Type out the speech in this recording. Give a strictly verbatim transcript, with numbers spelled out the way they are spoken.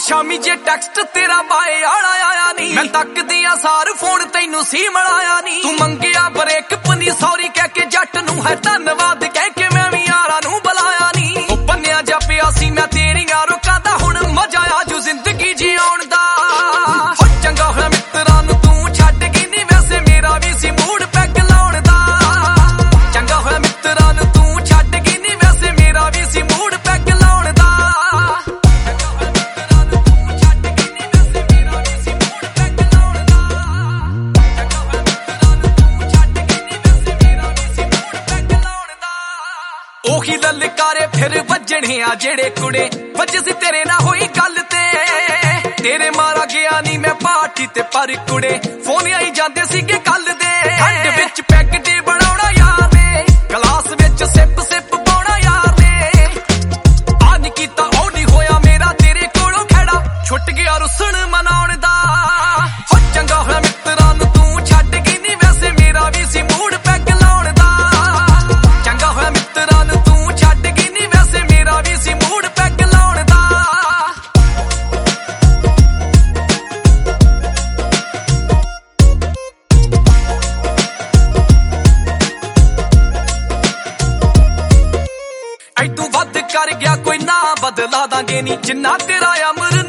शामी जे text तेरा बाए आला आया नी, मैं तकदियां सार फोन तैनू सी मलाया नी। तू मंगिया ब्रेक पनी सॉरी कह के जट नू है धन्नवाद कह के मैं भी यारा नू बुलाया नी। ओ बन्निया जा पिया सी मैं तेरियां रोकां दा हुण मजा आ जू जिंदगी जीउण दा। हो चंगा होया मित्तरां नू तू छड्ड गई नी, वैसे मेरा भी सी मूड पैग लाउण दा। चंगा होया मित्तरां नू तू छड्ड गई नी, वैसे मेरा भी सी मूड पैग लाउण दा। ओही ललकारे फिर वजने आ जेड़े कुड़े वज सी तेरे ना होई गल ते। तेरे मारा गया नी मैं पार्टी ते पर कुड़े फोन आई जांदे सीगे कल दे। हंड विच पैग डे बनाउणा यार ने, गलास विच सिप सिप पाउणा यार ने। आ नी कीता ओ नी होया मेरा तेरे कोलों खड़ा, छुट गया रुसन मनाउण दा। हो चंगा होया मित्तरां नू तू छड्ड गई नी, वैसे मेरा भी सी मूड पैग लाउण दा। चंगा होया मित्तरां नू तू छड्ड गई नी, वैसे मेरा भी सी मूड पैग लाउण दा। ऐ तू वध कर गया कोई ना बदला दांगे नी, जिन्ना तेरा अमर